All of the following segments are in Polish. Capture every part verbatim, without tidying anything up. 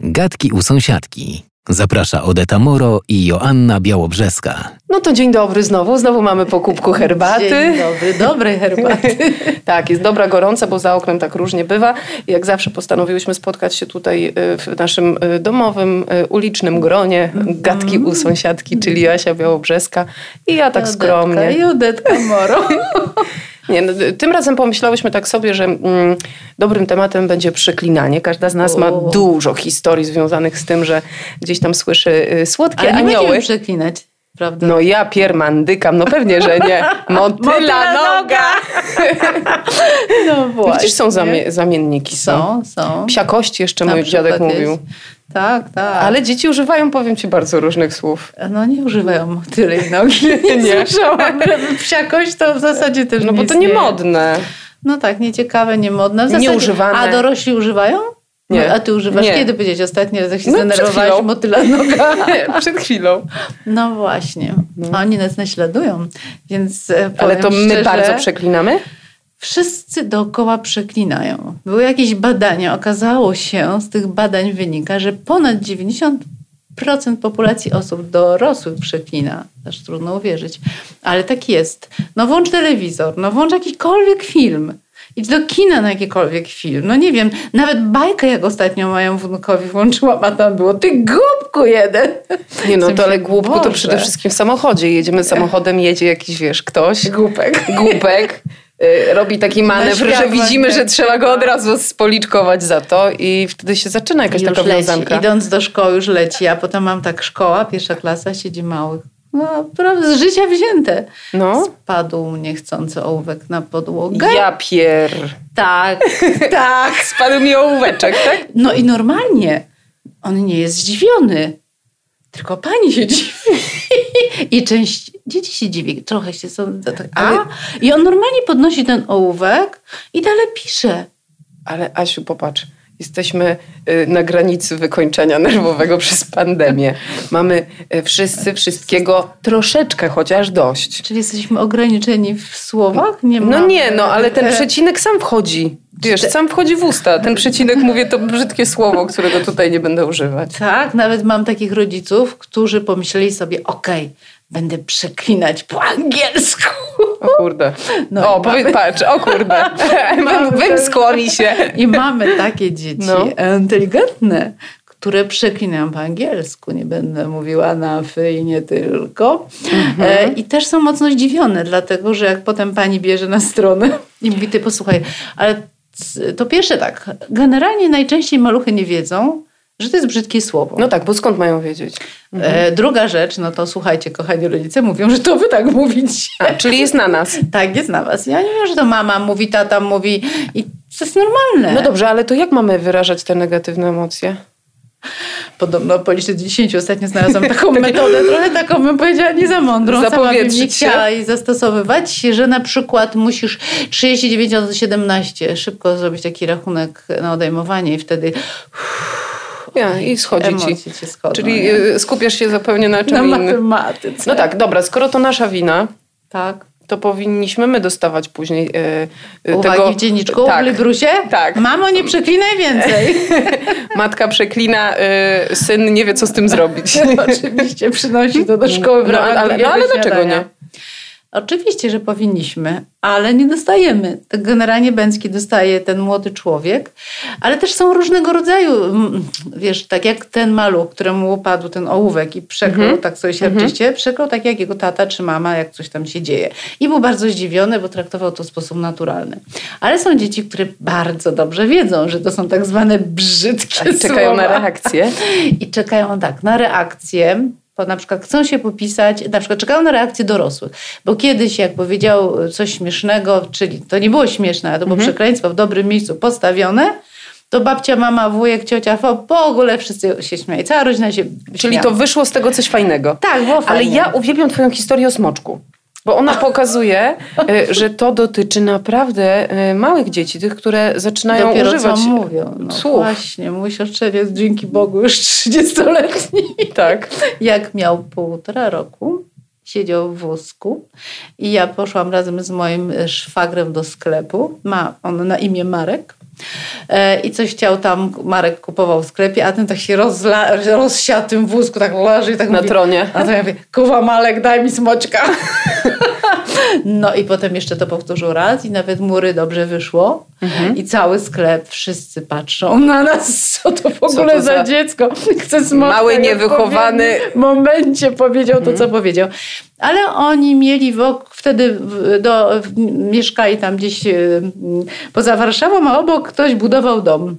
Gadki u sąsiadki. Zaprasza Odeta Moro i Joanna Białobrzeska. No to dzień dobry znowu. Znowu mamy po kubku herbaty. Dzień dobry, dobrej herbaty. Tak, jest dobra, gorąca, bo za oknem tak różnie bywa. Jak zawsze postanowiłyśmy spotkać się tutaj w naszym domowym, ulicznym gronie. Gadki u sąsiadki, czyli Joasia Białobrzeska i ja tak Odetka skromnie. I Odetka Moro. Nie, no, tym razem pomyślałyśmy tak sobie, że mm, dobrym tematem będzie przeklinanie. Każda z nas ma O. dużo historii związanych z tym, że gdzieś tam słyszy y, słodkie Ale nie anioły. będziemy przeklinać, prawda? No ja pierdykam, no pewnie, że nie. Motyla, Motyla noga. No właśnie. Przecież są zamie- zamienniki. Są, są. Psiakość jeszcze Na mój dziadek przykład mówił. jest. Tak, tak. Ale dzieci używają, powiem ci, bardzo różnych słów. No nie używają motyle i nogi. Nie, Nie. słyszałam, żeby psiakość to w zasadzie też No nie bo to istnieje. nie modne. No tak, nieciekawe, niemodne. W zasadzie, Nieużywane. A dorośli używają? Nie. No, a ty używasz? Nie. Kiedy powiedzieć ostatni raz, jak się No, zdenerwowałaś, przed chwilą. motyla noga? Przed chwilą. No właśnie. No. Oni nas naśladują, więc e, Ale powiem to my szczerze, bardzo przeklinamy? wszyscy dookoła przeklinają. Były jakieś badania, okazało się, z tych badań wynika, że ponad dziewięćdziesiąt procent populacji osób dorosłych przeklina. Też trudno uwierzyć, ale tak jest. No włącz telewizor, no włącz jakikolwiek film. Idź do kina na jakikolwiek film. No nie wiem, nawet bajkę jak ostatnio mojemu wnukowi włączyłam, a tam było ty głupku jeden. Nie no, to Myślę, ale głupku to Boże. przede wszystkim w samochodzie. Jedziemy samochodem, jedzie jakiś, wiesz, ktoś. Głupek. Głupek. y, Robi taki manewr, że światłach, widzimy, tak. że trzeba go od razu spoliczkować za to i wtedy się zaczyna jakaś Już taka leci. wiązanka. Idąc do szkoły już leci, a potem mam tak szkoła, pierwsza klasa, siedzi małych. No, prawda, z życia wzięte. No. Spadł niechcący ołówek na podłogę. Ja pier... Tak, tak. Spadł mi ołóweczek, tak? No i normalnie on nie jest zdziwiony, tylko pani się dziwi. I część dzieci się dziwi, trochę się są... A? Ale- I on normalnie podnosi ten ołówek i dalej pisze. Ale Asiu, popatrz. Jesteśmy y, na granicy wykończenia nerwowego przez pandemię. Mamy y, wszyscy wszystkiego troszeczkę chociaż dość. Czyli jesteśmy ograniczeni w słowach? Nie No mamy- nie, no ale ten przecinek sam wchodzi. Wiesz, sam wchodzi w usta. Ten przecinek, mówię, to brzydkie słowo, którego tutaj nie będę używać. Tak, nawet mam takich rodziców, którzy pomyśleli sobie, okej, będę przeklinać po angielsku. O kurde. No o, i powiedz, mamy- patrz, o kurde. Mamy Wym, wymskło mi się. I mamy takie dzieci No. inteligentne, które przeklinają po angielsku. Nie będę mówiła na fy i nie tylko. E, I też są mocno zdziwione, dlatego że jak potem pani bierze na stronę i mówi, ty posłuchaj, ale c- to pierwsze tak, generalnie najczęściej maluchy nie wiedzą, że to jest brzydkie słowo. No tak, bo skąd mają wiedzieć? E, druga rzecz, no to słuchajcie, kochani rodzice, mówią, że to wy tak mówicie. A, czyli jest na nas. Tak, jest na was. Ja nie wiem, że to mama mówi, tata mówi i to jest normalne. No dobrze, ale to jak mamy wyrażać te negatywne emocje? Podobno po liczbie dziesięciu ostatnio znalazłam taką metodę, trochę taką bym powiedziała nie za mądrą, sama bym nie Zapowietrzyć się. chciała jej zastosowywać, że na przykład musisz trzydzieści dziewięć razy siedemnaście szybko zrobić taki rachunek na odejmowanie i wtedy Ja, i schodzi emocje ci. ci schodzą. Czyli nie? y, skupiasz się zupełnie na czym Na innym. matematyce. No tak, dobra, skoro to nasza wina, Tak. to powinniśmy my dostawać później y, y, Uwagi tego... w dzienniczku, tak, w Librusie? tak. Mamo, nie przeklinaj więcej. Matka przeklina, y, syn nie wie, co z tym zrobić. Oczywiście przynosi to do szkoły w No, ramach ale, drugiego no, ale dlaczego śniadania. nie? Oczywiście, że powinniśmy, ale nie dostajemy. Tak generalnie Bęcki dostaje ten młody człowiek, ale też są różnego rodzaju, mm, wiesz, tak jak ten maluch, któremu upadł ten ołówek i przeklął Mhm. tak sobie siarczyście, przeklął tak jak jego tata czy mama, jak coś tam się dzieje. I był bardzo zdziwiony, bo traktował to w sposób naturalny. Ale są dzieci, które bardzo dobrze wiedzą, że to są tak zwane brzydkie I czekają słowa. na reakcję. I czekają tak, na reakcję, bo na przykład chcą się popisać, na przykład czekają na reakcję dorosłych, bo kiedyś jak powiedział coś śmiesznego, czyli to nie było śmieszne, ale to było Mhm. przekleństwo w dobrym miejscu postawione, to babcia, mama, wujek, ciocia, w ogóle wszyscy się śmiali, cała rodzina się Czyli śmiała. to wyszło z tego coś fajnego. Tak, było Ale fajnie. ja uwielbiam twoją historię o smoczku. Bo ona pokazuje, y, że to dotyczy naprawdę y, małych dzieci, tych, które zaczynają Dopiero używać co mówią. No słów. właśnie, mój siostrzeniec, dzięki Bogu, już trzydziestoletni. Tak. Jak miał półtora roku, siedział w wózku i ja poszłam razem z moim szwagrem do sklepu. Ma on na imię Marek. E, I coś chciał tam, Marek kupował w sklepie, a ten tak się rozla, rozsiadł w tym wózku, tak leży i tak Na mówi, tronie. A to ja mówię, kuwa Malek, daj mi smoczka. No i potem jeszcze to powtórzył raz i nawet mury dobrze wyszło. Mhm. I cały sklep, wszyscy patrzą na nas, co to w ogóle to za... za dziecko. Chce smoczka. Mały, niewychowany. W momencie powiedział to, mhm. co powiedział. Ale oni mieli wokół, wtedy do, mieszkali tam gdzieś poza Warszawą, a obok ktoś budował dom.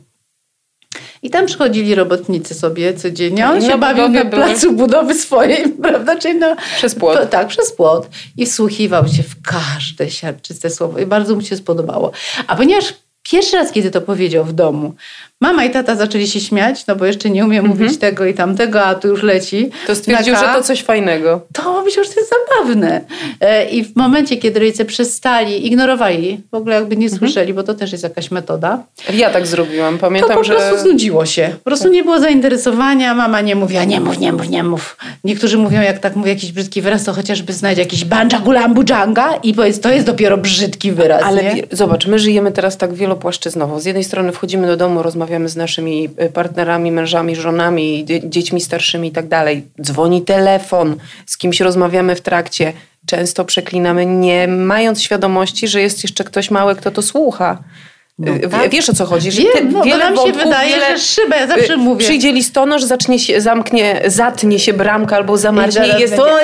I tam przychodzili robotnicy sobie codziennie. On się bawił na placu budowy swojej, prawda? Czyli no, przez płot. Po, tak, przez płot. I wsłuchiwał się w każde siarczyste słowo. I bardzo mu się spodobało. A ponieważ pierwszy raz, kiedy to powiedział w domu, mama i tata zaczęli się śmiać, no bo jeszcze nie umiem mhm. mówić tego i tamtego, a tu już leci. To stwierdził, że to coś fajnego. To myślał, że to jest zabawne. I w momencie, kiedy rodzice przestali, ignorowali, w ogóle jakby nie słyszeli, mhm. bo to też jest jakaś metoda. Ja tak zrobiłam, pamiętam, to po że... po prostu znudziło się. Po prostu nie było zainteresowania, mama nie mówiła, nie mów, nie mów, nie mów. Niektórzy mówią, jak tak mówi jakiś brzydki wyraz, to chociażby znajdź jakiś banja gulambu dżanga i powiedz, to jest dopiero brzydki wyraz. Ale nie? Zobacz, my żyjemy teraz tak wielopłaszczyznowo. Z jednej strony wchodzimy do domu, rozmawiamy z naszymi partnerami, mężami, żonami, dzie- dziećmi starszymi i tak dalej. Dzwoni telefon, z kimś rozmawiamy w trakcie. Często przeklinamy, nie mając świadomości, że jest jeszcze ktoś mały, kto to słucha. No, tak? Wiesz, o co chodzi? Że Wiem, no, wiele nam się wątków, wydaje, wiele, że szybę, ja zawsze mówię. Przyjdzie listonosz, zacznie się, zamknie, zatnie się bramka albo zamarznie i, i jest oj,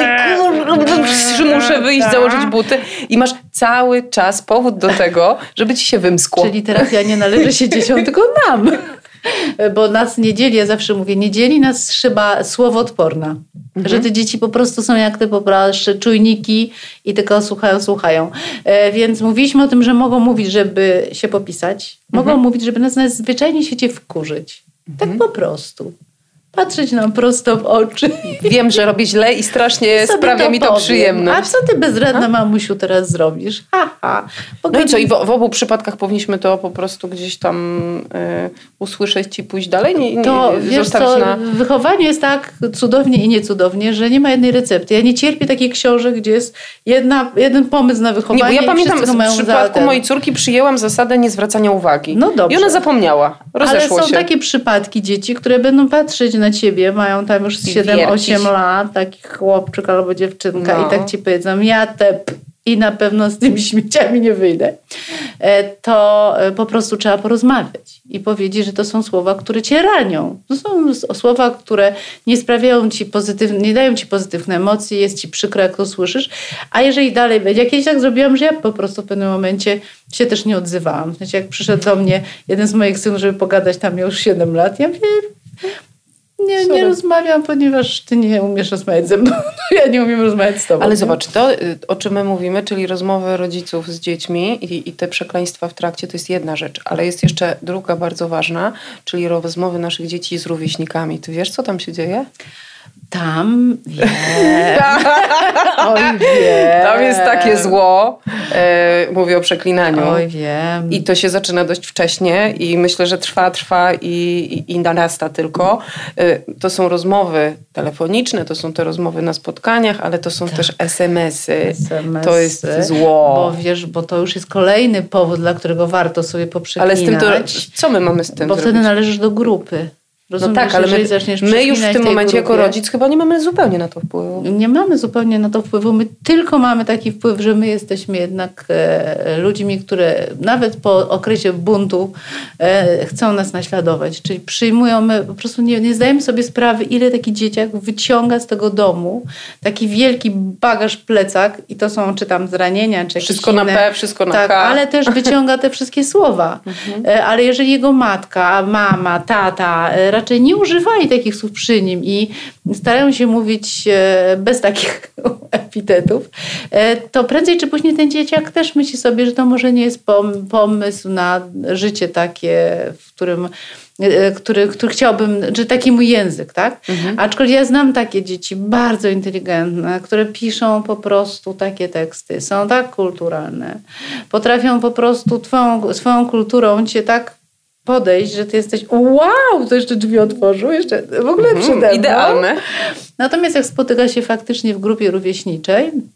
kurwa, muszę wyjść, tak. założyć buty. I masz cały czas powód do tego, żeby ci się wymskło. Czyli terapia nie należy się dzieciom, tylko nam. Bo nas nie dzieli, ja zawsze mówię, nie dzieli nas szyba słowoodporna. Mhm. Że te dzieci po prostu są jak te poprasze czujniki i tylko słuchają, słuchają. E, więc mówiliśmy o tym, że mogą mówić, żeby się popisać. Mogą mhm. mówić, żeby nas najzwyczajniej w świecie wkurzyć. Mhm. Tak po prostu. Patrzeć nam prosto w oczy. Wiem, że robię źle i strasznie sprawia to mi to powiem. Przyjemność. A co ty bezradna ha? mamusiu teraz zrobisz? Ha, ha. No i co? I w, w obu przypadkach powinniśmy to po prostu gdzieś tam y, usłyszeć i pójść dalej? Nie, nie, to wiesz co, na... wychowanie jest tak cudownie i niecudownie, że nie ma jednej recepty. Ja nie cierpię takich książek, gdzie jest jedna, jeden pomysł na wychowanie. Nie, bo ja pamiętam, w przypadku ten... mojej córki przyjęłam zasadę niezwracania uwagi. No dobrze. I ona zapomniała. Rozeszło Ale są się. takie przypadki dzieci, które będą patrzeć na ciebie, mają tam już siedem osiem lat, taki chłopczyk albo dziewczynka no. i tak ci powiedzą, ja te i na pewno z tymi śmieciami nie wyjdę. To po prostu trzeba porozmawiać i powiedzieć, że to są słowa, które cię ranią. To są słowa, które nie sprawiają ci pozytywne, nie dają ci pozytywne emocje, jest ci przykro, jak to słyszysz. A jeżeli dalej będzie, jak kiedyś tak zrobiłam, że ja po prostu w pewnym momencie się też nie odzywałam. Znaczy, jak przyszedł do mnie jeden z moich synów, żeby pogadać, tam miał już siedem lat, ja mówię, Nie, nie rozmawiam, ponieważ ty nie umiesz rozmawiać ze mną. Ja nie umiem rozmawiać z tobą. Ale nie? zobacz, to o czym my mówimy, czyli rozmowy rodziców z dziećmi i, i te przekleństwa w trakcie, to jest jedna rzecz. Ale jest jeszcze druga bardzo ważna, czyli rozmowy naszych dzieci z rówieśnikami. Ty wiesz, co tam się dzieje? Tam wiem. Oj, wiem. Tam jest takie zło. E, mówię o przeklinaniu. Oj, wiem. I to się zaczyna dość wcześnie i myślę, że trwa, trwa i, i, i narasta tylko. E, to są rozmowy telefoniczne, to są te rozmowy na spotkaniach, ale to są tak. też es em esy. es em esy. To jest zło. Bo wiesz, bo to już jest kolejny powód, dla którego warto sobie poprzeklinać. Ale z tym to, co my mamy z tym Bo zrobić? wtedy należysz do grupy. Rozumiesz, no tak, ale my, my już w tym momencie grupie, jako rodzic chyba nie mamy zupełnie na to wpływu. Nie mamy zupełnie na to wpływu. My tylko mamy taki wpływ, że my jesteśmy jednak e, ludźmi, które nawet po okresie buntu e, chcą nas naśladować. Czyli przyjmują, my po prostu nie, nie zdajemy sobie sprawy, ile taki dzieciak wyciąga z tego domu taki wielki bagaż plecak i to są czy tam zranienia, czy wszystko jakieś na inne, P, wszystko na tak, K. ale też wyciąga te wszystkie słowa. Mhm. E, ale jeżeli jego matka, mama, tata raczej nie używali takich słów przy nim i starają się mówić bez takich epitetów, to prędzej czy później ten dzieciak też myśli sobie, że to może nie jest pomysł na życie takie, w którym Który, który chciałbym, że taki mój język, tak? Mhm. Aczkolwiek ja znam takie dzieci bardzo inteligentne, które piszą po prostu takie teksty, są tak kulturalne, potrafią po prostu twoją, swoją kulturą cię tak podejść, że ty jesteś wow, to jeszcze drzwi otworzył, jeszcze w ogóle przede mną. Idealne. Natomiast jak spotyka się faktycznie w grupie rówieśniczej,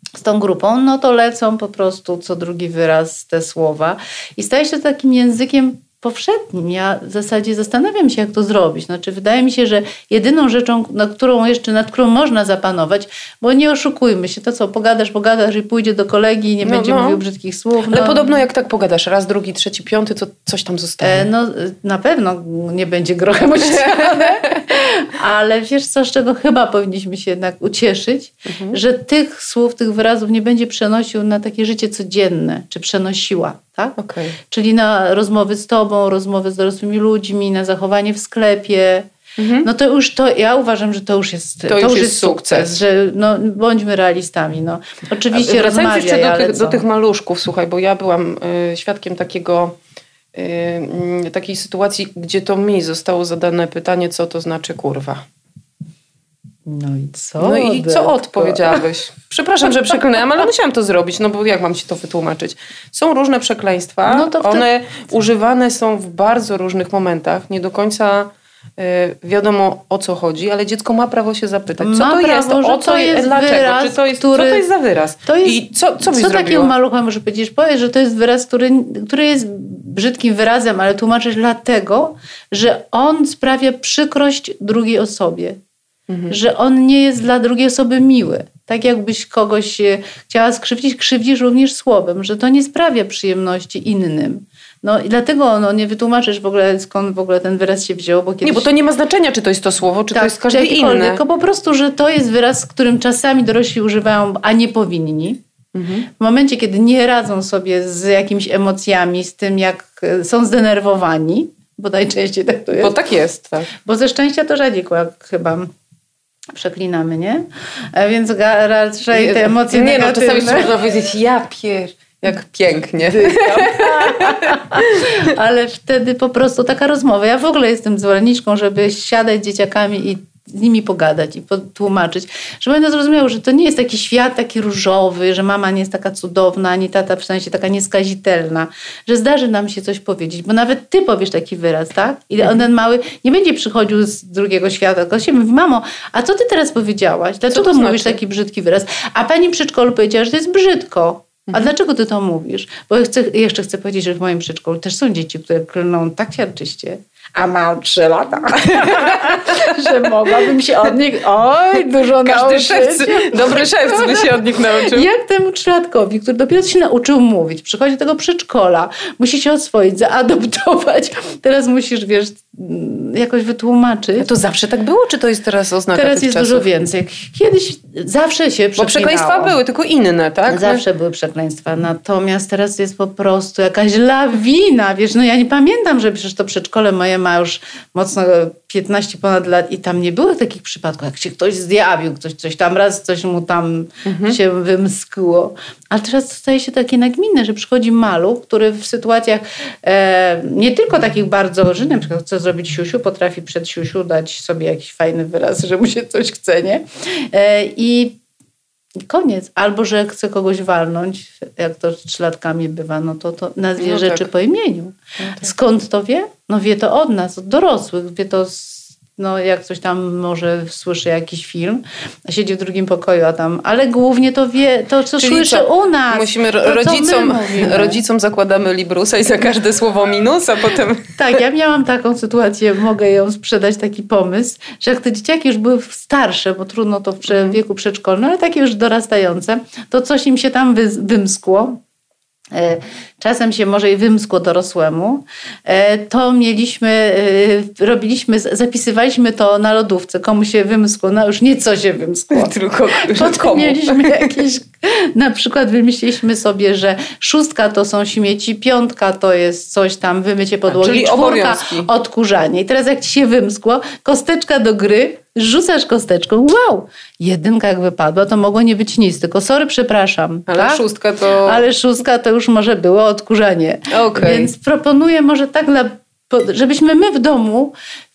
z tą grupą, no to lecą po prostu co drugi wyraz te słowa i staje się to takim językiem powszednim. Ja w zasadzie zastanawiam się, jak to zrobić. Znaczy, wydaje mi się, że jedyną rzeczą, nad którą jeszcze, nad którą można zapanować, bo nie oszukujmy się, to co, pogadasz, pogadasz i pójdzie do kolegi i nie no, będzie no. mówił brzydkich słów. Ale no. podobno jak tak pogadasz raz, drugi, trzeci, piąty, to coś tam zostanie. E, no na pewno nie będzie grochem ościane, ale wiesz co, z czego chyba powinniśmy się jednak ucieszyć, mhm. że tych słów, tych wyrazów nie będzie przenosił na takie życie codzienne, czy przenosiła. Tak? Okay. Czyli na rozmowy z tobą, rozmowy z dorosłymi ludźmi, na zachowanie w sklepie. Mhm. No to już to, ja uważam, że to już jest, to to już już jest jest sukces, sukces że no, bądźmy realistami. No. Oczywiście rozmawiaj, jeszcze do ale tych, do tych maluszków, słuchaj, bo ja byłam y, świadkiem takiego, y, takiej sytuacji, gdzie to mi zostało zadane pytanie, co to znaczy kurwa. No i co? No i co odpowiedziałeś? Przepraszam, że przeklinałam, ale musiałam to zrobić, no bo jak mam ci to wytłumaczyć? Są różne przekleństwa, no to wtedy... one używane są w bardzo różnych momentach, nie do końca y, wiadomo o co chodzi, ale dziecko ma prawo się zapytać, co ma to prawo, jest, o co to jest dlaczego, wyraz, czy to jest, który... co to jest za wyraz to jest... i co, co byś Co zrobiła? takiemu maluchowi może powiedzieć? Powiesz, że to jest wyraz, który, który jest brzydkim wyrazem, ale tłumaczysz dlatego, że on sprawia przykrość drugiej osobie. Mhm. Że on nie jest dla drugiej osoby miły. Tak jakbyś kogoś chciała skrzywdzić, krzywdzisz również słowem, że to nie sprawia przyjemności innym. No i dlatego no, nie wytłumaczysz w ogóle, skąd w ogóle ten wyraz się wziął. Bo kiedyś... Nie, bo to nie ma znaczenia, czy to jest to słowo, czy tak, to jest każde inne. Tylko po prostu, że to jest wyraz, którym czasami dorośli używają, a nie powinni. Mhm. W momencie, kiedy nie radzą sobie z jakimiś emocjami, z tym, jak są zdenerwowani, bo najczęściej tak to jest. Bo tak jest, tak. Bo ze szczęścia to rzadziej jak chyba przeklinamy, nie? A więc ga, raczej te emocje nie, negatywne. No czasami można powiedzieć, ja pier... Jak pięknie. Ale wtedy po prostu taka rozmowa. Ja w ogóle jestem zwolenniczką, żeby siadać z dzieciakami i z nimi pogadać i potłumaczyć, żeby one zrozumiały, że to nie jest taki świat taki różowy, że mama nie jest taka cudowna, ani tata w sensie taka nieskazitelna, że zdarzy nam się coś powiedzieć, bo nawet ty powiesz taki wyraz, tak? I on ten mały nie będzie przychodził z drugiego świata, tylko się mówi, mamo, a co ty teraz powiedziałaś? Dlaczego to mówisz znaczy? taki brzydki wyraz? A pani w przedszkolu powiedziała, że to jest brzydko. A dlaczego ty to mówisz? Bo ja chcę, jeszcze chcę powiedzieć, że w moim przedszkolu też są dzieci, które klną tak siarczyście, a mam trzy lata, że mogłabym się od nich oj, dużo Każdy nauczyć. szewc, dobry szewc by się od nich nauczył. Jak temu trzylatkowi, który dopiero się nauczył mówić, przychodzi do tego przedszkola, musi się oswoić, zaadoptować. Teraz musisz, wiesz, jakoś wytłumaczyć. A to zawsze tak było, czy to jest teraz oznaka Teraz tych jest czasów? dużo więcej. Kiedyś zawsze się przeklinało. Bo przekleństwa były, tylko inne, tak? Zawsze były przekleństwa. Natomiast teraz jest po prostu jakaś lawina. Wiesz, no ja nie pamiętam, że przecież to przedszkole moje ma już mocno piętnaście ponad lat i tam nie było takich przypadków, jak się ktoś zjawił, ktoś coś tam raz, coś mu tam mhm. się wymskło. Ale teraz staje się takie nagminne, że przychodzi maluch, który w sytuacjach e, nie tylko takich bardzo, że na przykład chce zrobić siusiu, potrafi przed siusiu dać sobie jakiś fajny wyraz, że mu się coś chce, nie? E, I I koniec. Albo, że chce kogoś walnąć, jak to trzylatkami bywa, no to, to nazwie no rzeczy tak. po imieniu. No tak. Skąd to wie? No wie to od nas, od dorosłych. Wie to, z, no jak coś tam może słyszy jakiś film, a siedzi w drugim pokoju, a tam, ale głównie to wie, to co Czyli słyszy co? u nas. Musimy to, rodzicom, rodzicom zakładamy librusa i za każde słowo minus, a potem... Tak, ja miałam taką sytuację, mogę ją sprzedać, taki pomysł, że jak te dzieciaki już były starsze, bo trudno to w wieku przedszkolnym, ale takie już dorastające, to coś im się tam wy, wymskło. Czasem się może i wymskło dorosłemu, to mieliśmy, robiliśmy, zapisywaliśmy to na lodówce, komu się wymskło, no już nie co się wymskło. Tylko Potem komu? mieliśmy jakieś, na przykład wymyśliliśmy sobie, że szóstka to są śmieci, piątka to jest coś tam, wymycie podłogi, czyli czwórka obowiązki. Odkurzanie. I teraz jak ci się wymskło, kosteczka do gry, rzucasz kosteczką, wow, jedynka jak wypadła, to mogło nie być nic, tylko sorry, przepraszam. Ale tak? szóstka to... Ale szóstka to już może było odkurzanie. Okay. Więc proponuję może tak, dla, żebyśmy my w domu w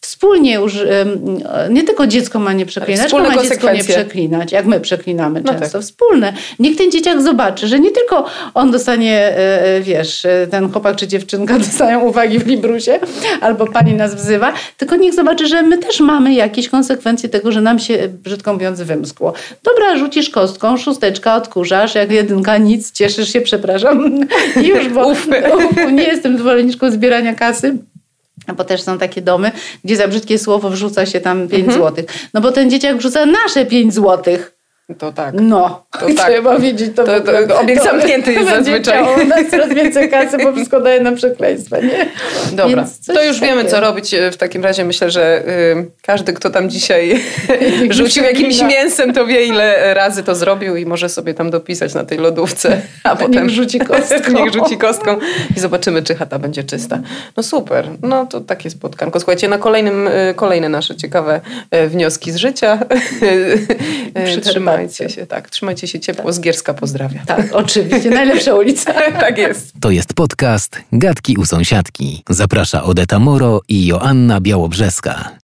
wspólnie już, nie tylko dziecko ma nie przeklinać, tylko ma dziecko nie przeklinać, jak my przeklinamy no często. Tak. Wspólne. Niech ten dzieciak zobaczy, że nie tylko on dostanie, wiesz, ten chłopak czy dziewczynka dostają uwagi w Librusie, albo pani nas wzywa, tylko niech zobaczy, że my też mamy jakieś konsekwencje tego, że nam się, brzydko mówiąc, wymskło. Dobra, rzucisz kostką, szósteczka, odkurzasz, jak jedynka, nic, cieszysz się, przepraszam. I już, bo uf, nie jestem zwolenniczką zbierania kasy. Bo też są takie domy, gdzie za brzydkie słowo wrzuca się tam pięć mhm. złotych. No bo ten dzieciak wrzuca nasze pięć złotych. To tak. No, to tak. Trzeba wiedzieć. To, to, to, to obiekt to, zamknięty jest zazwyczaj. U nas coraz więcej kasy, bo wszystko daje nam przekleństwa, nie? Dobra, to już wiemy, co robić. W takim razie myślę, że y, każdy, kto tam dzisiaj rzucił jakimś mięsem, to wie, ile razy to zrobił i może sobie tam dopisać na tej lodówce. A potem niech rzuci kostką. niech rzuci kostką i zobaczymy, czy chata będzie czysta. No super. No to takie spotkanko. Słuchajcie, na kolejnym, y, kolejne nasze ciekawe y, wnioski z życia. Trzymajcie się, tak. Trzymajcie się ciepło. Tak. Z Gierska pozdrawia. Tak, oczywiście. Najlepsza ulica. Tak jest. To jest podcast Gadki u sąsiadki. Zaprasza Odeta Moro i Joanna Białobrzeska.